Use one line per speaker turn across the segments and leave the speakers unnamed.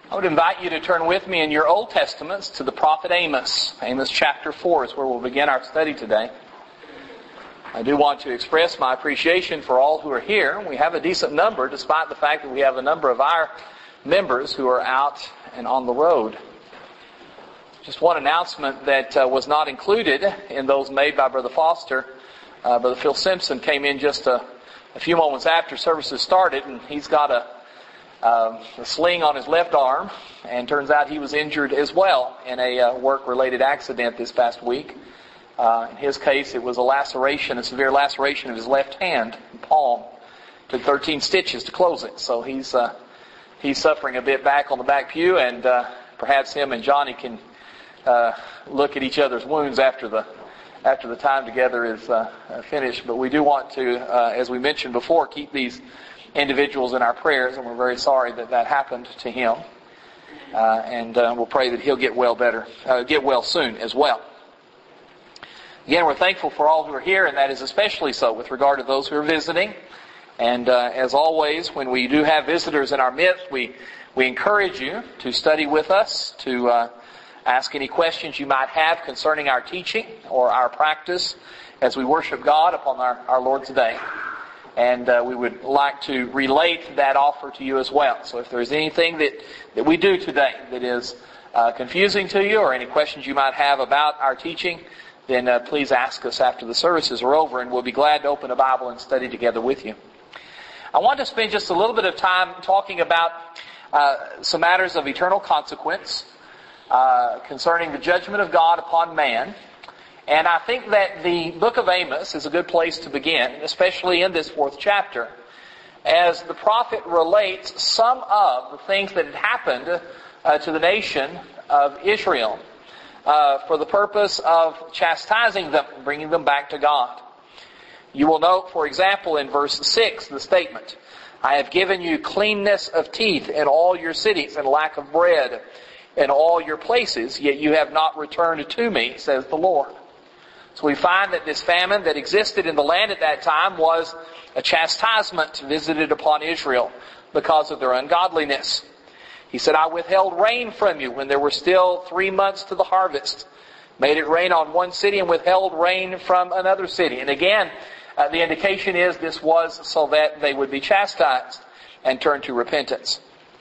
I would invite you to turn with me in your Old Testaments to the prophet Amos. Amos chapter 4 is where we'll begin our study today. I do want to express my appreciation for all who are here. We have a decent number, despite the fact that we have a number of our members who are out and on the road. Just one announcement that was not included in those made by Brother Foster. Brother Phil Simpson came in just a few moments after services started, and he's got a sling on his left arm, and turns out he was injured as well in a work-related accident this past week. In his case, it was a severe laceration of his left hand and palm. Took 13 stitches to close it, so he's suffering a bit back on the back pew, and perhaps him and Johnny can look at each other's wounds after the time together is finished. But we do want to, as we mentioned before, keep these individuals in our prayers, and we're very sorry that happened to him. And we'll pray that he'll get well soon as well. Again, we're thankful for all who are here, and that is especially so with regard to those who are visiting. And as always, when we do have visitors in our midst, we encourage you to study with us, to ask any questions you might have concerning our teaching or our practice as we worship God upon our Lord's Day. And we would like to relate that offer to you as well. So if there's anything that we do today that is confusing to you, or any questions you might have about our teaching, then please ask us after the services are over, and we'll be glad to open a Bible and study together with you. I want to spend just a little bit of time talking about some matters of eternal consequence concerning the judgment of God upon man. And I think that the book of Amos is a good place to begin, especially in this 4th chapter, as the prophet relates some of the things that had happened to the nation of Israel for the purpose of chastising them, bringing them back to God. You will note, for example, in verse 6, the statement, "I have given you cleanness of teeth in all your cities, and lack of bread in all your places, yet you have not returned to me, says the Lord." So we find that this famine that existed in the land at that time was a chastisement visited upon Israel because of their ungodliness. He said, "I withheld rain from you when there were still 3 months to the harvest. Made it rain on one city and withheld rain from another city." And again, the indication is this was so that they would be chastised and turn to repentance.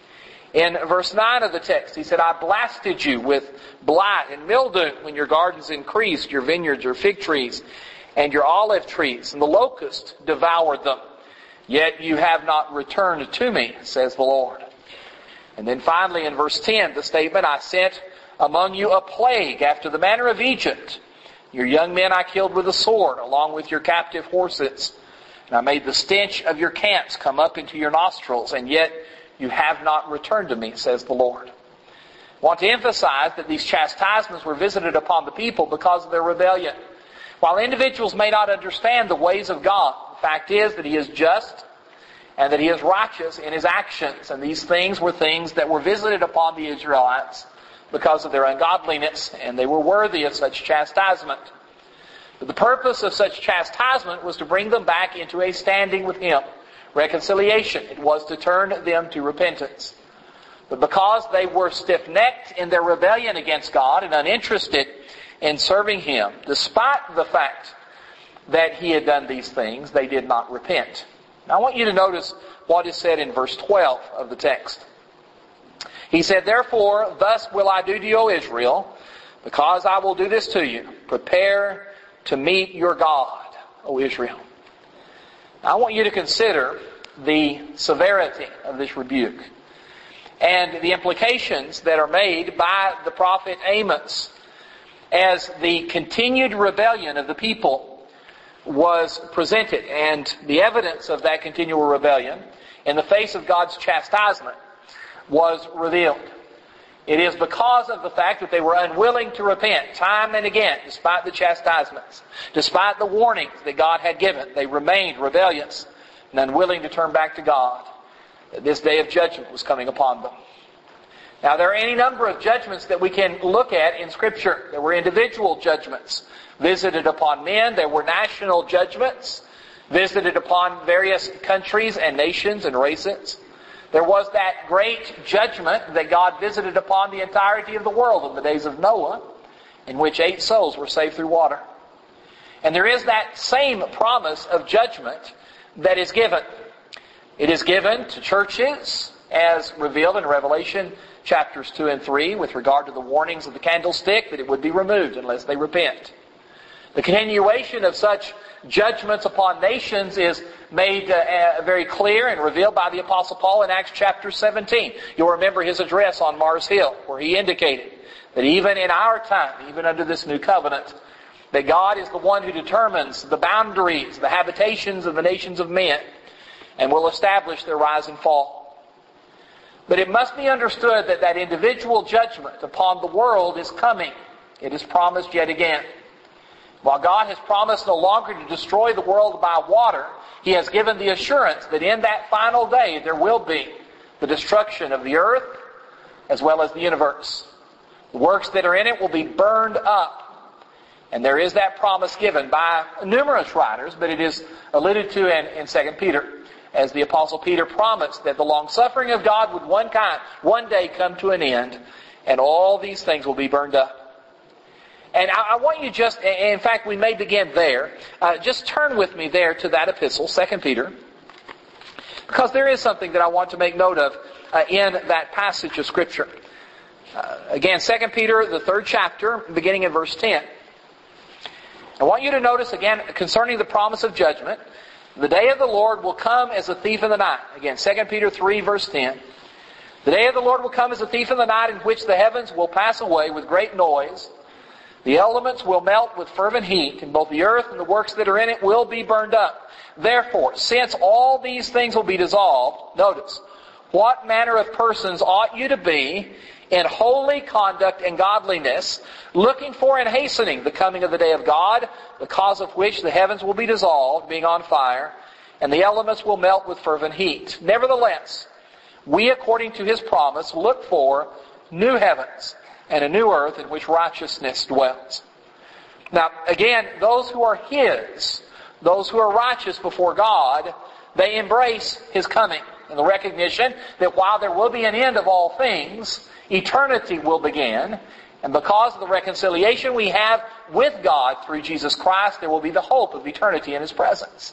In verse 9 of the text, he said, "I blasted you with blight and mildew when your gardens increased, your vineyards, your fig trees, and your olive trees, and the locust devoured them. Yet you have not returned to me, says the Lord." And then finally in verse 10, the statement, "I sent among you a plague after the manner of Egypt. Your young men I killed with a sword, along with your captive horses. And I made the stench of your camps come up into your nostrils, and yet you have not returned to me, says the Lord." I want to emphasize that these chastisements were visited upon the people because of their rebellion. While individuals may not understand the ways of God, the fact is that He is just and that He is righteous in His actions. And these things were things that were visited upon the Israelites because of their ungodliness, and they were worthy of such chastisement. But the purpose of such chastisement was to bring them back into a standing with Him. Reconciliation. It was to turn them to repentance. But because they were stiff-necked in their rebellion against God and uninterested in serving Him, despite the fact that He had done these things, they did not repent. Now I want you to notice what is said in verse 12 of the text. He said, "Therefore, thus will I do to you, O Israel, because I will do this to you. Prepare to meet your God, O Israel." Now, I want you to consider the severity of this rebuke and the implications that are made by the prophet Amos as the continued rebellion of the people was presented, and the evidence of that continual rebellion in the face of God's chastisement was revealed. It is because of the fact that they were unwilling to repent time and again, despite the chastisements, despite the warnings that God had given. They remained rebellious and unwilling to turn back to God, that this day of judgment was coming upon them. Now, there are any number of judgments that we can look at in Scripture. There were individual judgments visited upon men. There were national judgments visited upon various countries and nations and races. There was that great judgment that God visited upon the entirety of the world in the days of Noah, in which 8 souls were saved through water. And there is that same promise of judgment that is given. It is given to churches as revealed in Revelation chapters 2 and 3 with regard to the warnings of the candlestick that it would be removed unless they repent. The continuation of such judgments upon nations is made very clear and revealed by the Apostle Paul in Acts chapter 17. You'll remember his address on Mars Hill, where he indicated that even in our time, even under this new covenant, that God is the one who determines the boundaries, the habitations of the nations of men, and will establish their rise and fall. But it must be understood that that individual judgment upon the world is coming. It is promised yet again. While God has promised no longer to destroy the world by water, He has given the assurance that in that final day there will be the destruction of the earth as well as the universe. The works that are in it will be burned up. And there is that promise given by numerous writers, but it is alluded to in 2 Peter, as the Apostle Peter promised that the long-suffering of God would one day come to an end, and all these things will be burned up. And I want you just, in fact, we may begin there. Just turn with me there to that epistle, 2 Peter. Because there is something that I want to make note of in that passage of Scripture. Again, 2 Peter, the 3rd chapter, beginning in verse 10. I want you to notice again, concerning the promise of judgment, the day of the Lord will come as a thief in the night. Again, 2 Peter 3, verse 10. The day of the Lord will come as a thief in the night, in which the heavens will pass away with great noise. The elements will melt with fervent heat, and both the earth and the works that are in it will be burned up. Therefore, since all these things will be dissolved, notice, what manner of persons ought you to be in holy conduct and godliness, looking for and hastening the coming of the day of God, because of which the heavens will be dissolved, being on fire, and the elements will melt with fervent heat. Nevertheless, we, according to His promise, look for new heavens and a new earth in which righteousness dwells. Now, again, those who are His, those who are righteous before God, they embrace His coming in the recognition that while there will be an end of all things, eternity will begin. And because of the reconciliation we have with God through Jesus Christ, there will be the hope of eternity in His presence.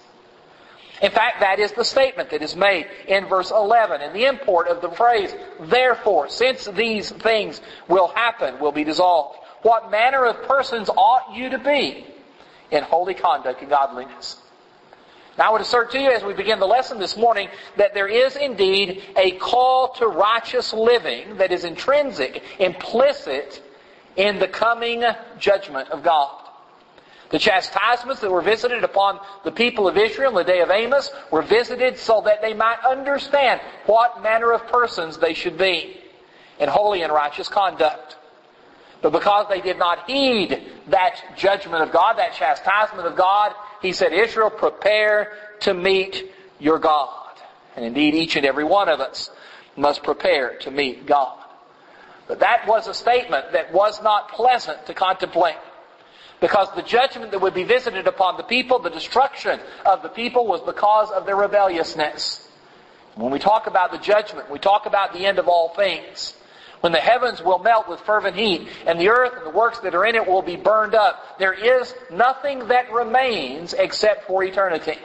In fact, that is the statement that is made in verse 11. And the import of the phrase, therefore, since these things will happen, will be dissolved. What manner of persons ought you to be in holy conduct and godliness? Now I would assert to you as we begin the lesson this morning that there is indeed a call to righteous living that is intrinsic, implicit in the coming judgment of God. The chastisements that were visited upon the people of Israel in the day of Amos were visited so that they might understand what manner of persons they should be in holy and righteous conduct. But because they did not heed that judgment of God, that chastisement of God, He said, Israel, prepare to meet your God. And indeed, each and every one of us must prepare to meet God. But that was a statement that was not pleasant to contemplate. Because the judgment that would be visited upon the people, the destruction of the people, was because of their rebelliousness. When we talk about the judgment, we talk about the end of all things. When the heavens will melt with fervent heat, and the earth and the works that are in it will be burned up, there is nothing that remains except for eternity.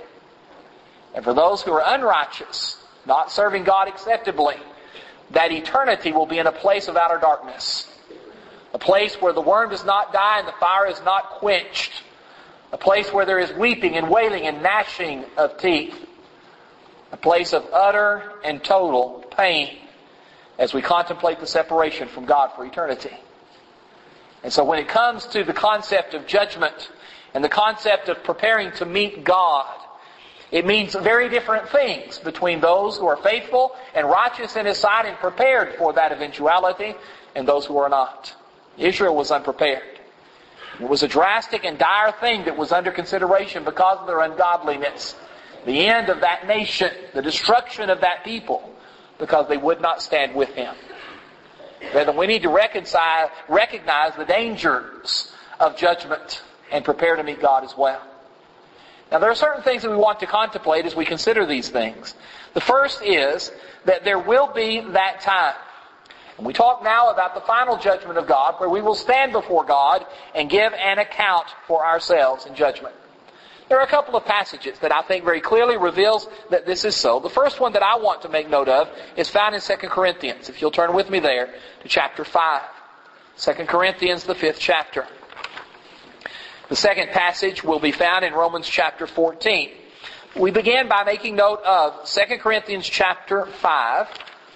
And for those who are unrighteous, not serving God acceptably, that eternity will be in a place of outer darkness. A place where the worm does not die and the fire is not quenched. A place where there is weeping and wailing and gnashing of teeth. A place of utter and total pain as we contemplate the separation from God for eternity. And so when it comes to the concept of judgment and the concept of preparing to meet God, it means very different things between those who are faithful and righteous in His sight and prepared for that eventuality and those who are not. Israel was unprepared. It was a drastic and dire thing that was under consideration because of their ungodliness. The end of that nation, the destruction of that people, because they would not stand with Him. Rather, we need to recognize the dangers of judgment and prepare to meet God as well. Now, there are certain things that we want to contemplate as we consider these things. The first is that there will be that time. And we talk now about the final judgment of God, where we will stand before God and give an account for ourselves in judgment. There are a couple of passages that I think very clearly reveals that this is so. The first one that I want to make note of is found in 2 Corinthians. If you'll turn with me there to chapter 5. 2 Corinthians, the 5th chapter. The second passage will be found in Romans chapter 14. We begin by making note of 2 Corinthians chapter 5.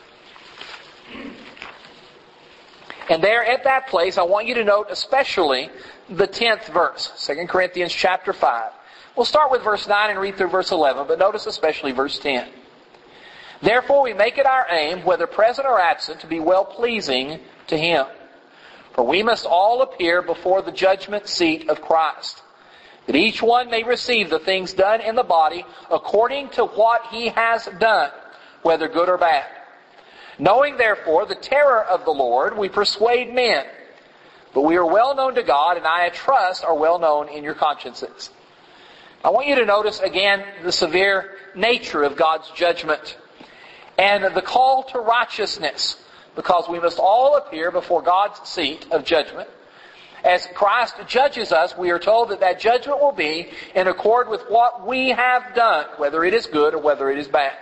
And there at that place, I want you to note especially the 10th verse. 2 Corinthians chapter 5. We'll start with verse 9 and read through verse 11, but notice especially verse 10. Therefore we make it our aim, whether present or absent, to be well-pleasing to Him. For we must all appear before the judgment seat of Christ, that each one may receive the things done in the body according to what he has done, whether good or bad. Knowing therefore the terror of the Lord, we persuade men. But we are well known to God, and I trust are well known in your consciences. I want you to notice again the severe nature of God's judgment and the call to righteousness, because we must all appear before God's seat of judgment. As Christ judges us, we are told that that judgment will be in accord with what we have done, whether it is good or whether it is bad.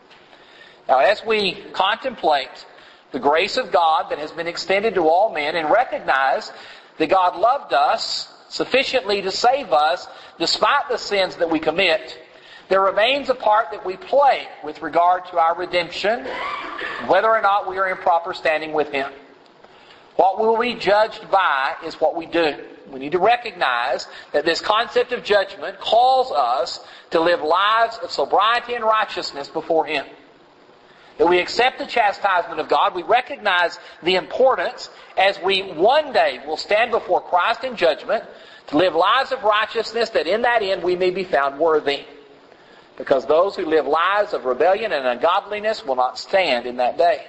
Now, as we contemplate the grace of God that has been extended to all men and recognize that God loved us sufficiently to save us despite the sins that we commit, there remains a part that we play with regard to our redemption, whether or not we are in proper standing with Him. What we will be judged by is what we do. We need to recognize that this concept of judgment calls us to live lives of sobriety and righteousness before Him. That we accept the chastisement of God, we recognize the importance as we one day will stand before Christ in judgment to live lives of righteousness, that in that end we may be found worthy. Because those who live lives of rebellion and ungodliness will not stand in that day.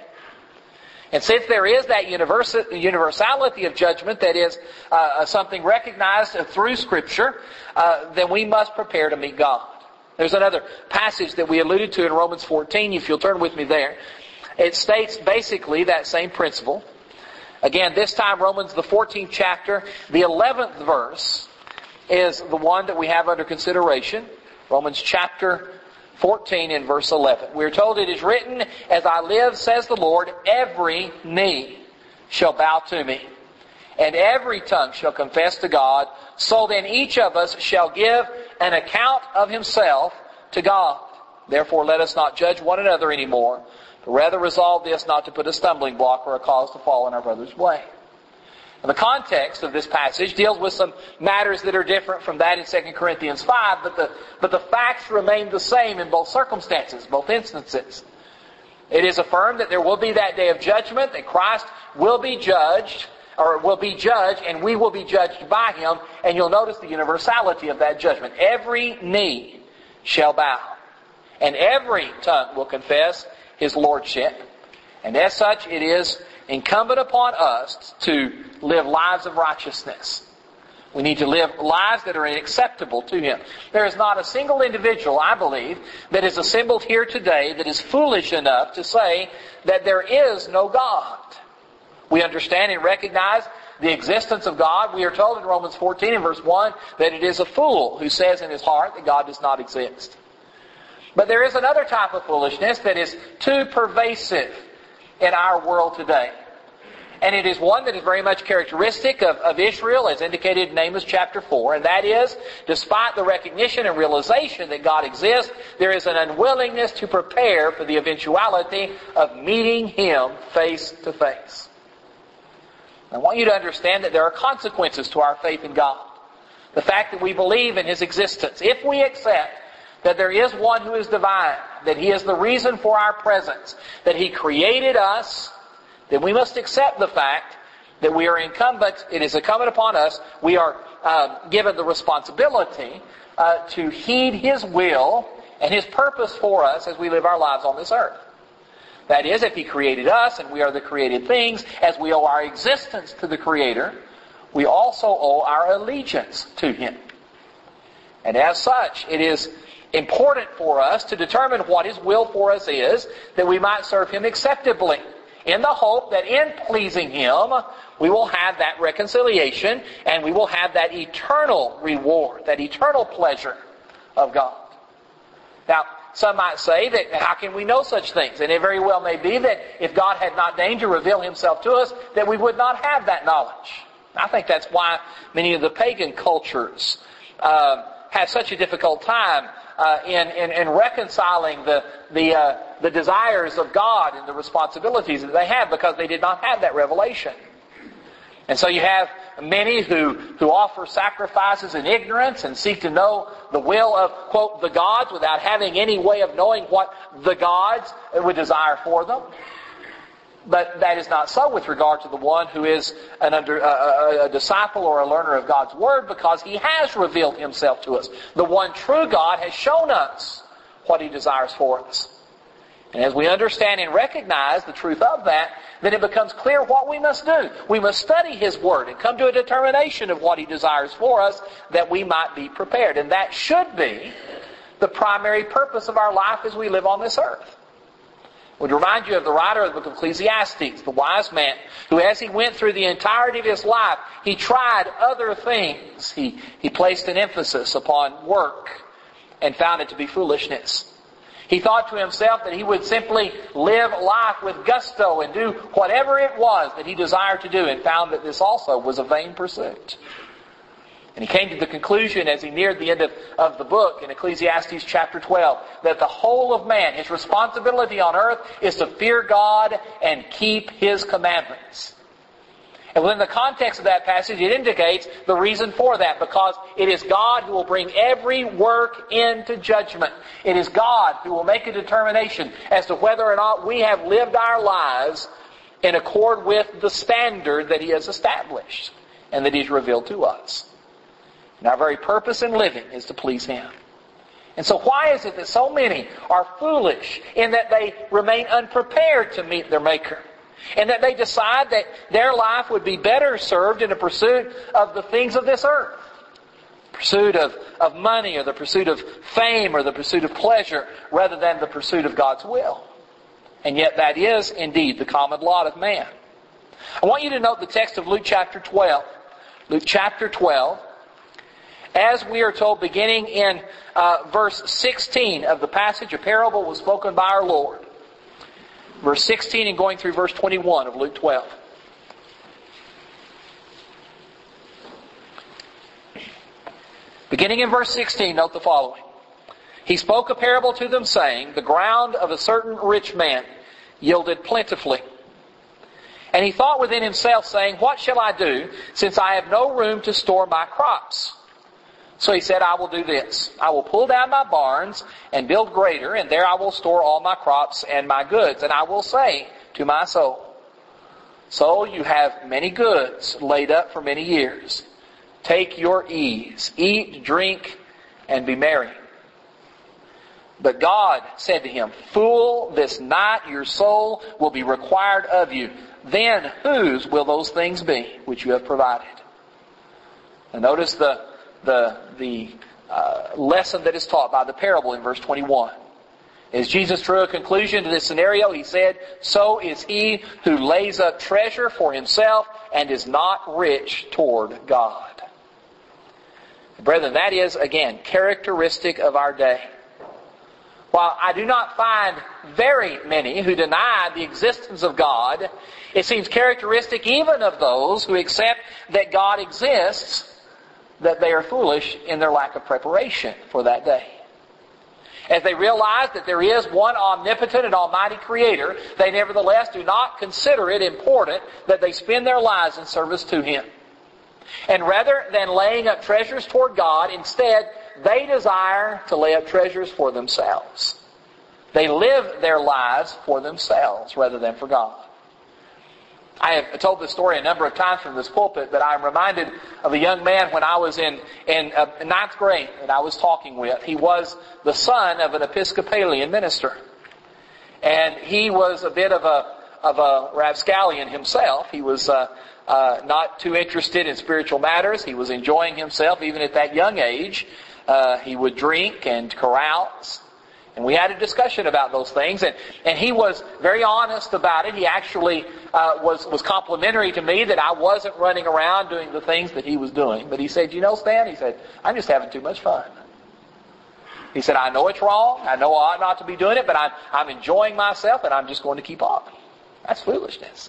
And since there is that universality of judgment that is something recognized through Scripture, then we must prepare to meet God. There's another passage that we alluded to in Romans 14, if you'll turn with me there. It states basically that same principle. Again, this time Romans the 14th chapter, the 11th verse is the one that we have under consideration. Romans chapter 14 and verse 11. We are told, it is written, as I live, says the Lord, every knee shall bow to me, and every tongue shall confess to God. So then each of us shall give an account of himself to God. Therefore let us not judge one another anymore, but rather resolve this, not to put a stumbling block or a cause to fall in our brother's way. And the context of this passage deals with some matters that are different from that in 2 Corinthians 5, but the facts remain the same in both circumstances, both instances. It is affirmed that there will be that day of judgment, that Christ will be judged, and we will be judged by Him, and you'll notice the universality of that judgment. Every knee shall bow, and every tongue will confess His Lordship. And as such, it is incumbent upon us to live lives of righteousness. We need to live lives that are acceptable to Him. There is not a single individual, I believe, that is assembled here today that is foolish enough to say that there is no God. We understand and recognize the existence of God. We are told in Romans 14 and verse 1 that it is a fool who says in his heart that God does not exist. But there is another type of foolishness that is too pervasive in our world today. And it is one that is very much characteristic of Israel, as indicated in Amos chapter 4. And that is, despite the recognition and realization that God exists, there is an unwillingness to prepare for the eventuality of meeting Him face to face. I want you to understand that there are consequences to our faith in God. The fact that we believe in His existence. If we accept that there is one who is divine, that He is the reason for our presence, that He created us, then we must accept the fact that we are incumbent, it is incumbent upon us, we are given the responsibility to heed His will and His purpose for us as we live our lives on this earth. That is, if He created us and we are the created things, as we owe our existence to the Creator, we also owe our allegiance to Him. And as such, it is important for us to determine what His will for us is, that we might serve Him acceptably, in the hope that in pleasing Him, we will have that reconciliation and we will have that eternal reward, that eternal pleasure of God. Now, some might say that how can we know such things? And it very well may be that if God had not deigned to reveal Himself to us, that we would not have that knowledge. I think that's why many of the pagan cultures have such a difficult time in reconciling the desires of God and the responsibilities that they have, because they did not have that revelation. And so you have many who offer sacrifices in ignorance and seek to know the will of, quote, the gods, without having any way of knowing what the gods would desire for them. But that is not so with regard to the one who is a disciple or a learner of God's Word, because He has revealed Himself to us. The one true God has shown us what He desires for us. And as we understand and recognize the truth of that, then it becomes clear what we must do. We must study His Word and come to a determination of what He desires for us, that we might be prepared. And that should be the primary purpose of our life as we live on this earth. I would remind you of the writer of the book of Ecclesiastes, the wise man, who as he went through the entirety of his life, he tried other things. He placed an emphasis upon work and found it to be foolishness. He thought to himself that he would simply live life with gusto and do whatever it was that he desired to do, and found that this also was a vain pursuit. And he came to the conclusion as he neared the end of the book in Ecclesiastes chapter 12, that the whole of man, his responsibility on earth, is to fear God and keep His commandments. And within the context of that passage, it indicates the reason for that, because it is God who will bring every work into judgment. It is God who will make a determination as to whether or not we have lived our lives in accord with the standard that He has established and that He's revealed to us. And our very purpose in living is to please Him. And so why is it that so many are foolish in that they remain unprepared to meet their Maker? And that they decide that their life would be better served in a pursuit of the things of this earth. Pursuit of money, or the pursuit of fame, or the pursuit of pleasure, rather than the pursuit of God's will. And yet that is indeed the common lot of man. I want you to note the text of Luke chapter 12. Luke chapter 12. As we are told, beginning in verse 16 of the passage, a parable was spoken by our Lord. Verse 16 and going through verse 21 of Luke 12. Beginning in verse 16, note the following. He spoke a parable to them, saying, the ground of a certain rich man yielded plentifully. And he thought within himself, saying, what shall I do, since I have no room to store my crops? So he said, I will do this. I will pull down my barns and build greater, and there I will store all my crops and my goods. And I will say to my soul, soul, you have many goods laid up for many years. Take your ease, eat, drink, and be merry. But God said to him, fool, this night your soul will be required of you. Then whose will those things be which you have provided? And notice the lesson that is taught by the parable in verse 21. As Jesus drew a conclusion to this scenario, He said, so is he who lays up treasure for himself and is not rich toward God. Brethren, that is, again, characteristic of our day. While I do not find very many who deny the existence of God, it seems characteristic even of those who accept that God exists, that they are foolish in their lack of preparation for that day. As they realize that there is one omnipotent and almighty Creator, they nevertheless do not consider it important that they spend their lives in service to Him. And rather than laying up treasures toward God, instead, they desire to lay up treasures for themselves. They live their lives for themselves rather than for God. I have told this story a number of times from this pulpit, but I'm reminded of a young man when I was in ninth grade that I was talking with. He was the son of an Episcopalian minister. And he was a bit of a rapscallion himself. He was not too interested in spiritual matters. He was enjoying himself even at that young age, He would drink and carouse. And we had a discussion about those things. And he was very honest about it. He actually was complimentary to me that I wasn't running around doing the things that he was doing. But he said, Stan, he said, I'm just having too much fun. He said, I know it's wrong. I know I ought not to be doing it, but I'm enjoying myself and I'm just going to keep on. That's foolishness.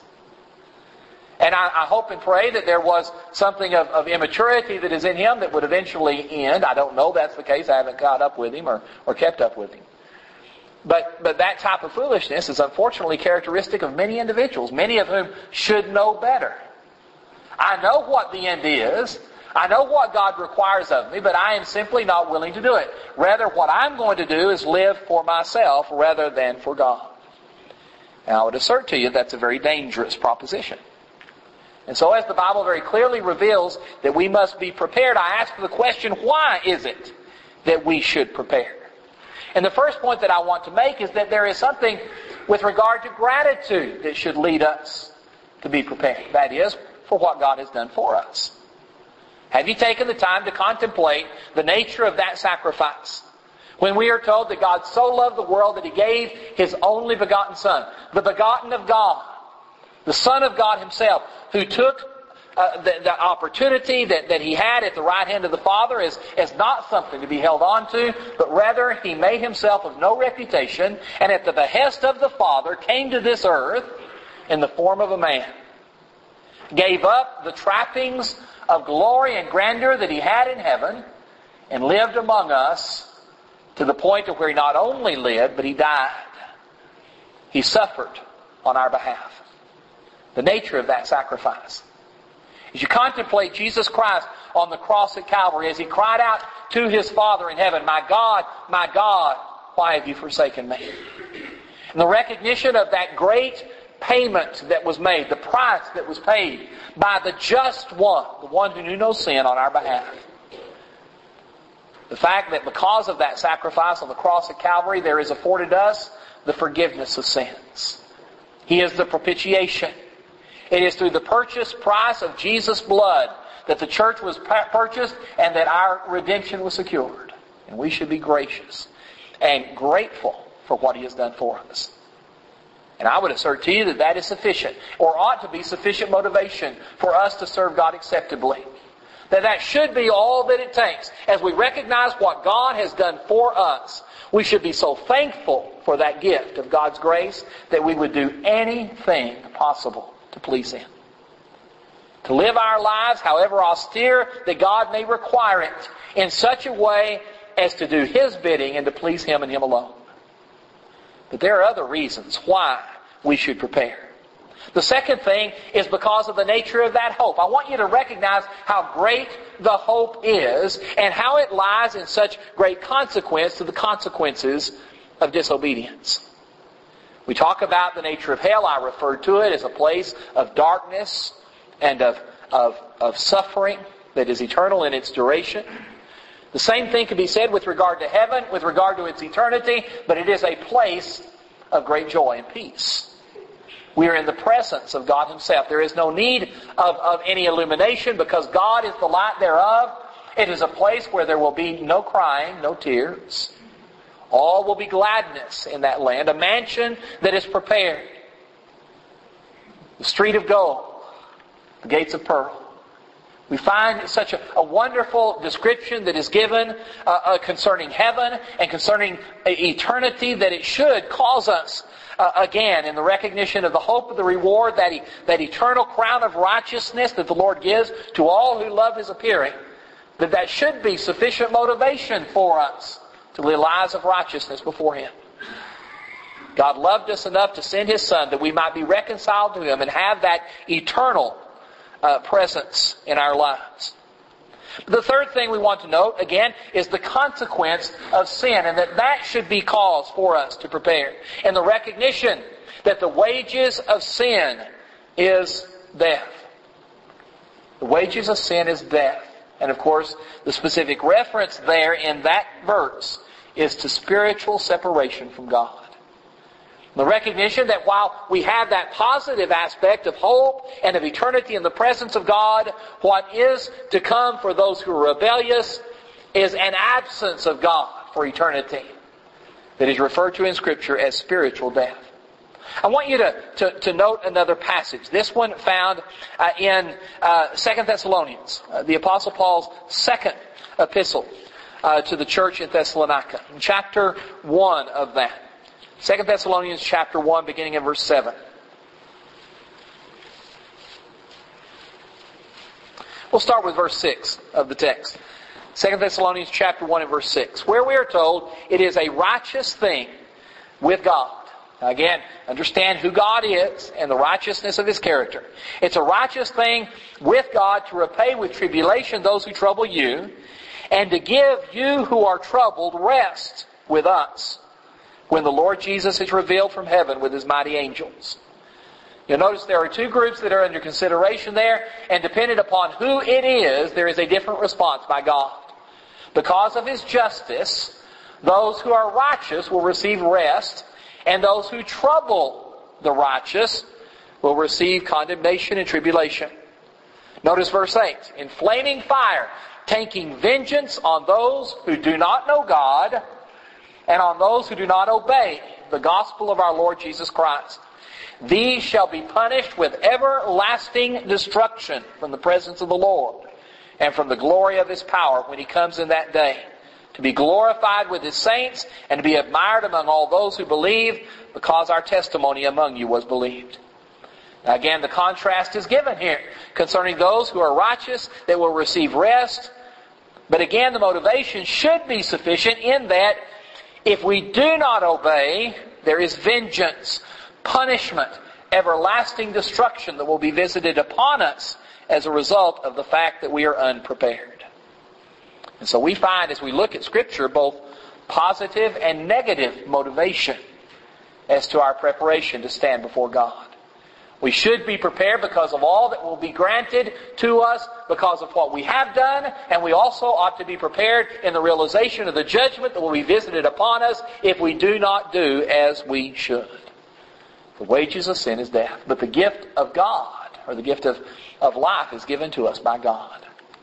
And I hope and pray that there was something of immaturity that is in him that would eventually end. I don't know that's the case. I haven't caught up with him or kept up with him. But that type of foolishness is unfortunately characteristic of many individuals, many of whom should know better. I know what the end is. I know what God requires of me, but I am simply not willing to do it. Rather, what I'm going to do is live for myself rather than for God. Now, I would assert to you that's a very dangerous proposition. And so as the Bible very clearly reveals that we must be prepared, I ask the question, why is it that we should prepare? And the first point that I want to make is that there is something with regard to gratitude that should lead us to be prepared. That is, for what God has done for us. Have you taken the time to contemplate the nature of that sacrifice? When we are told that God so loved the world that He gave His only begotten Son, the begotten of God, the Son of God Himself, who took the opportunity that He had at the right hand of the Father as not something to be held on to, but rather He made Himself of no reputation, and at the behest of the Father came to this earth in the form of a man. Gave up the trappings of glory and grandeur that He had in heaven, and lived among us to the point of where He not only lived, but He died. He suffered on our behalf. The nature of that sacrifice. As you contemplate Jesus Christ on the cross at Calvary, as He cried out to His Father in heaven, my God, why have you forsaken me? And the recognition of that great payment that was made, the price that was paid by the just one, the one who knew no sin on our behalf. The fact that because of that sacrifice on the cross at Calvary, there is afforded us the forgiveness of sins. He is the propitiation. It is through the purchase price of Jesus' blood that the church was purchased and that our redemption was secured. And we should be gracious and grateful for what He has done for us. And I would assert to you that that is sufficient, or ought to be sufficient motivation for us to serve God acceptably. That should be all that it takes. As we recognize what God has done for us, we should be so thankful for that gift of God's grace that we would do anything possible to please Him. To live our lives, however austere that God may require it, in such a way as to do His bidding and to please Him and Him alone. But there are other reasons why we should prepare. The second thing is because of the nature of that hope. I want you to recognize how great the hope is and how it lies in such great consequence to the consequences of disobedience. We talk about the nature of hell. I referred to it as a place of darkness and of suffering that is eternal in its duration. The same thing can be said with regard to heaven, with regard to its eternity, but it is a place of great joy and peace. We are in the presence of God Himself. There is no need of any illumination because God is the light thereof. It is a place where there will be no crying, no tears. All will be gladness in that land. A mansion that is prepared. The street of gold. The gates of pearl. We find such a wonderful description that is given concerning heaven and concerning eternity that it should cause us, again, in the recognition of the hope of the reward, that eternal crown of righteousness that the Lord gives to all who love His appearing, that should be sufficient motivation for us to live lives of righteousness before Him. God loved us enough to send His Son that we might be reconciled to Him and have that eternal presence in our lives. The third thing we want to note, again, is the consequence of sin, and that should be cause for us to prepare. And the recognition that the wages of sin is death. The wages of sin is death. And of course, the specific reference there in that verse is to spiritual separation from God. The recognition that while we have that positive aspect of hope and of eternity in the presence of God, what is to come for those who are rebellious is an absence of God for eternity that is referred to in Scripture as spiritual death. I want you to note another passage. This one found in 2 Thessalonians, the Apostle Paul's second epistle to the church in Thessalonica. In chapter 1 of that. 2 Thessalonians chapter 1, beginning in verse 7. We'll start with verse 6 of the text. 2 Thessalonians chapter 1 and verse 6, where we are told it is a righteous thing with God. Now again, understand who God is and the righteousness of His character. It's a righteous thing with God to repay with tribulation those who trouble you, and to give you who are troubled rest with us, when the Lord Jesus is revealed from heaven with His mighty angels. You'll notice there are two groups that are under consideration there, and depending upon who it is, there is a different response by God. Because of His justice, those who are righteous will receive rest, and those who trouble the righteous will receive condemnation and tribulation. Notice verse 8. In flaming fire, taking vengeance on those who do not know God, and on those who do not obey the gospel of our Lord Jesus Christ. These shall be punished with everlasting destruction from the presence of the Lord, and from the glory of His power when He comes in that day, to be glorified with His saints, and to be admired among all those who believe, because our testimony among you was believed. Now again, the contrast is given here concerning those who are righteous that will receive rest. But again, the motivation should be sufficient in that if we do not obey, there is vengeance, punishment, everlasting destruction that will be visited upon us as a result of the fact that we are unprepared. And so we find as we look at Scripture both positive and negative motivation as to our preparation to stand before God. We should be prepared because of all that will be granted to us because of what we have done, and we also ought to be prepared in the realization of the judgment that will be visited upon us if we do not do as we should. The wages of sin is death, but the gift of God, or the gift of life, is given to us by God.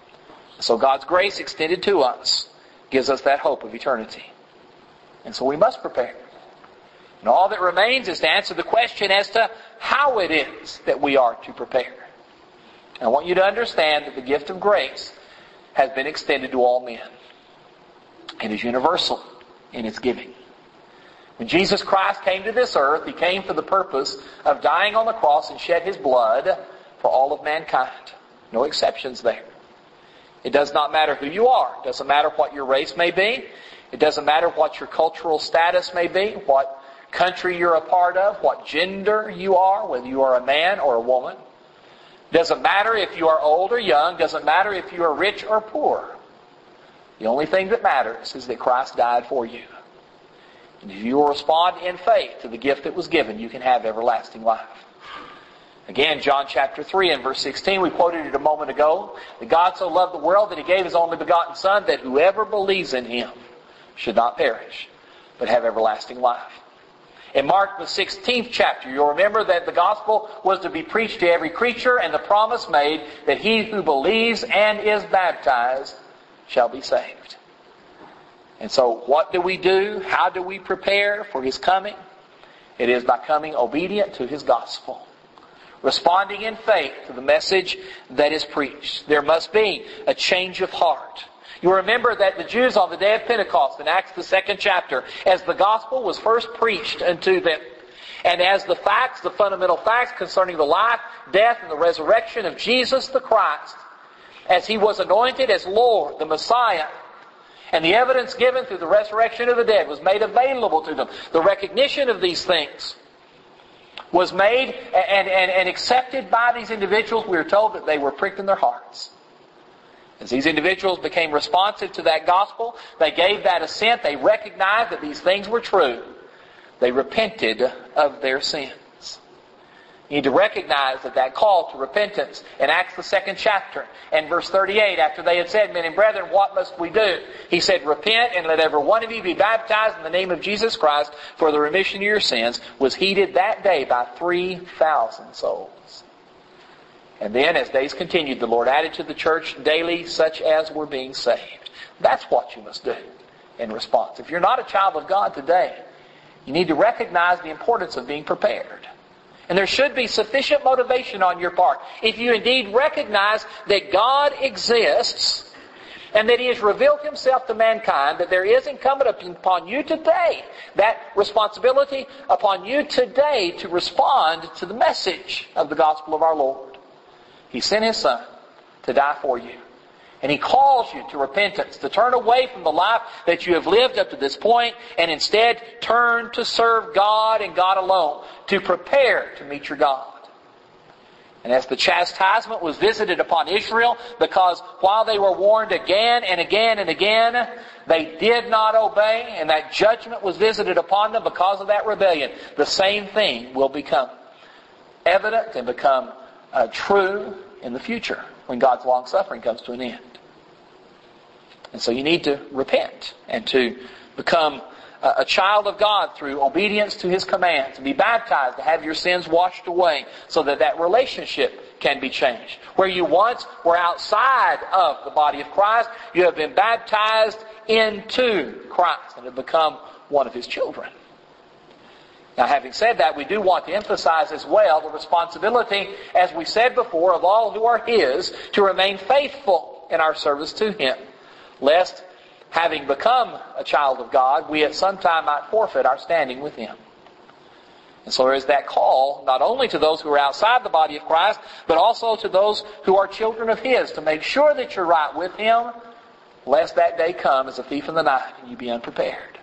So God's grace extended to us gives us that hope of eternity. And so we must prepare. And all that remains is to answer the question as to how it is that we are to prepare. And I want you to understand that the gift of grace has been extended to all men. It is universal in its giving. When Jesus Christ came to this earth, He came for the purpose of dying on the cross and shed His blood for all of mankind. No exceptions there. It does not matter who you are. It doesn't matter what your race may be. It doesn't matter what your cultural status may be, what country you're a part of, what gender you are, whether you are a man or a woman. It doesn't matter if you are old or young. It doesn't matter if you are rich or poor. The only thing that matters is that Christ died for you. And if you will respond in faith to the gift that was given, you can have everlasting life. Again, John chapter 3 and verse 16, we quoted it a moment ago, that God so loved the world that He gave His only begotten Son, that whoever believes in Him should not perish, but have everlasting life. In Mark the 16th chapter, you'll remember that the gospel was to be preached to every creature, and the promise made that he who believes and is baptized shall be saved. And so what do we do? How do we prepare for His coming? It is by coming obedient to His gospel, responding in faith to the message that is preached. There must be a change of heart. You remember that the Jews on the day of Pentecost in Acts the 2nd chapter, as the gospel was first preached unto them, and as the facts, the fundamental facts concerning the life, death, and the resurrection of Jesus the Christ, as He was anointed as Lord, the Messiah, and the evidence given through the resurrection of the dead was made available to them. The recognition of these things was made and accepted by these individuals. We are told that they were pricked in their hearts. As these individuals became responsive to that gospel, they gave that assent, they recognized that these things were true. They repented of their sins. You need to recognize that call to repentance in Acts the 2nd chapter and verse 38, after they had said, "Men and brethren, what must we do?" He said, "Repent and let every one of you be baptized in the name of Jesus Christ for the remission of your sins," was heeded that day by 3,000 souls. And then as days continued, the Lord added to the church daily such as were being saved. That's what you must do in response. If you're not a child of God today, you need to recognize the importance of being prepared. And there should be sufficient motivation on your part. If you indeed recognize that God exists and that He has revealed Himself to mankind, that there is incumbent upon you today, that responsibility upon you today to respond to the message of the gospel of our Lord. He sent His Son to die for you. And He calls you to repentance, to turn away from the life that you have lived up to this point and instead turn to serve God and God alone, to prepare to meet your God. And as the chastisement was visited upon Israel, because while they were warned again and again and again, they did not obey, and that judgment was visited upon them because of that rebellion, the same thing will become evident and become true in the future when God's long-suffering comes to an end. And so you need to repent and to become a child of God through obedience to His commands, and be baptized to have your sins washed away so that that relationship can be changed. Where you once were outside of the body of Christ, you have been baptized into Christ and have become one of His children. Now, having said that, we do want to emphasize as well the responsibility, as we said before, of all who are His to remain faithful in our service to Him, lest, having become a child of God, we at some time might forfeit our standing with Him. And so there is that call, not only to those who are outside the body of Christ, but also to those who are children of His, to make sure that you're right with Him, lest that day come as a thief in the night and you be unprepared.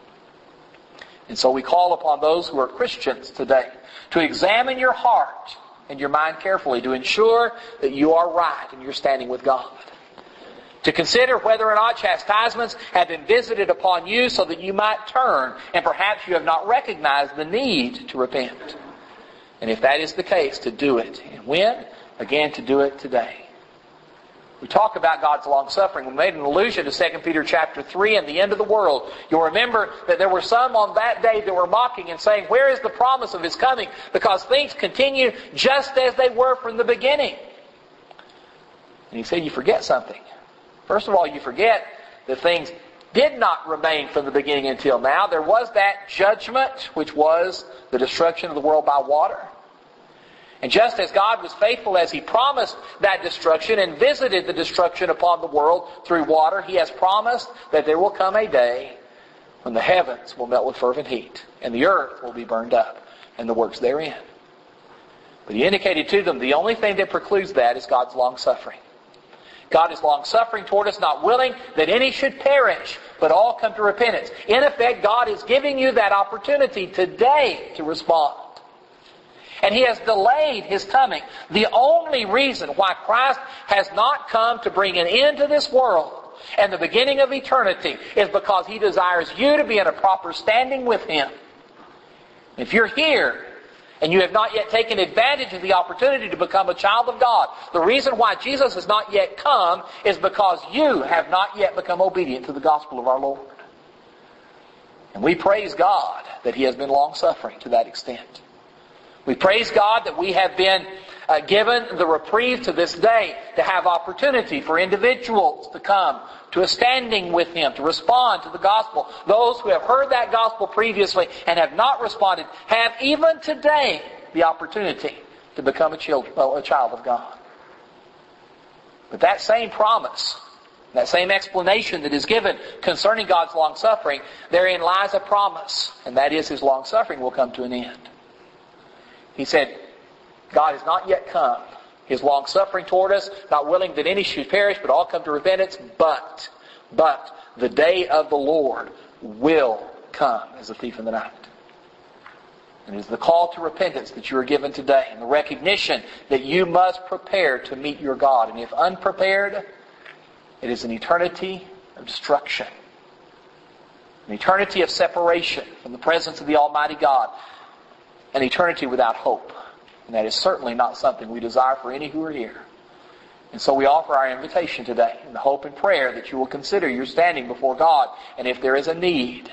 And so we call upon those who are Christians today to examine your heart and your mind carefully to ensure that you are right and you're standing with God. To consider whether or not chastisements have been visited upon you so that you might turn, and perhaps you have not recognized the need to repent. And if that is the case, to do it. And when? Again, to do it today. We talk about God's long-suffering. We made an allusion to 2 Peter chapter 3 and the end of the world. You'll remember that there were some on that day that were mocking and saying, where is the promise of His coming? Because things continue just as they were from the beginning. And He said, you forget something. First of all, you forget that things did not remain from the beginning until now. There was that judgment, which was the destruction of the world by water. And just as God was faithful as He promised that destruction and visited the destruction upon the world through water, He has promised that there will come a day when the heavens will melt with fervent heat and the earth will be burned up and the works therein. But He indicated to them the only thing that precludes that is God's long-suffering. God is long-suffering toward us, not willing that any should perish, but all come to repentance. In effect, God is giving you that opportunity today to respond. And He has delayed His coming. The only reason why Christ has not come to bring an end to this world and the beginning of eternity is because He desires you to be in a proper standing with Him. If you're here and you have not yet taken advantage of the opportunity to become a child of God, the reason why Jesus has not yet come is because you have not yet become obedient to the gospel of our Lord. And we praise God that He has been long-suffering to that extent. We praise God that we have been given the reprieve to this day to have opportunity for individuals to come to a standing with Him, to respond to the gospel. Those who have heard that gospel previously and have not responded have even today the opportunity to become a child of God. But that same promise, that same explanation that is given concerning God's long-suffering, therein lies a promise, and that is His long-suffering will come to an end. He said, God has not yet come. His long-suffering toward us, not willing that any should perish, but all come to repentance. But the day of the Lord will come as a thief in the night. And it is the call to repentance that you are given today, and the recognition that you must prepare to meet your God. And if unprepared, it is an eternity of destruction. An eternity of separation from the presence of the Almighty God. An eternity without hope. And that is certainly not something we desire for any who are here. And so we offer our invitation today in the hope and prayer that you will consider your standing before God. And if there is a need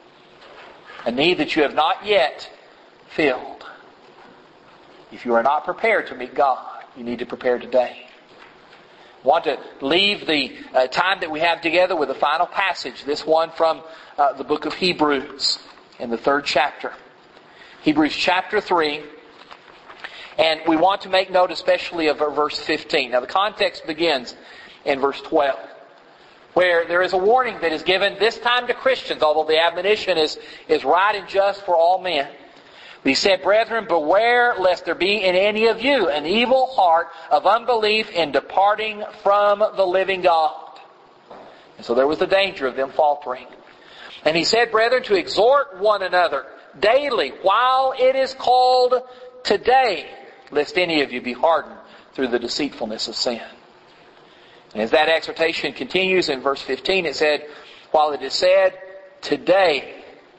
that you have not yet filled, if you are not prepared to meet God, you need to prepare today. I want to leave the time that we have together with a final passage, this one from the book of Hebrews in the 3rd chapter. Hebrews chapter 3. And we want to make note especially of verse 15. Now the context begins in verse 12, where there is a warning that is given this time to Christians, although the admonition is right and just for all men. But he said, "Brethren, beware lest there be in any of you an evil heart of unbelief in departing from the living God." And so there was the danger of them faltering. And he said, "Brethren, to exhort one another daily while it is called today, lest any of you be hardened through the deceitfulness of sin." And as that exhortation continues in verse 15, it said, "While it is said, today,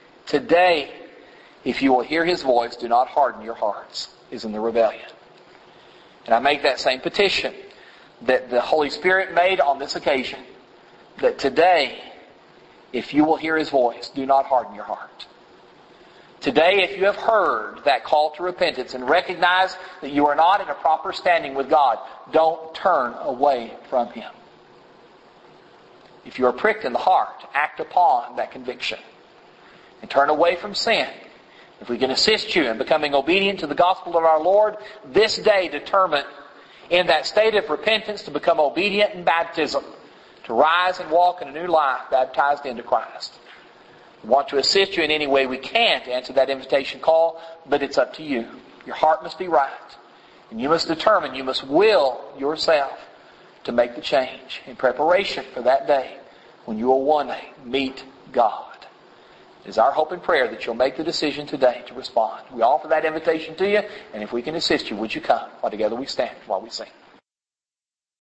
if you will hear His voice, do not harden your hearts," is in the rebellion. And I make that same petition that the Holy Spirit made on this occasion, that today, if you will hear His voice, do not harden your heart. Today, if you have heard that call to repentance and recognize that you are not in a proper standing with God, don't turn away from Him. If you are pricked in the heart, act upon that conviction and turn away from sin. If we can assist you in becoming obedient to the gospel of our Lord, this day determine in that state of repentance to become obedient in baptism, to rise and walk in a new life baptized into Christ. We want to assist you in any way we can to answer that invitation call, but it's up to you. Your heart must be right. And you must determine, you must will yourself to make the change in preparation for that day when you will one day meet God. It is our hope and prayer that you'll make the decision today to respond. We offer that invitation to you, and if we can assist you, would you come while together we stand while we sing.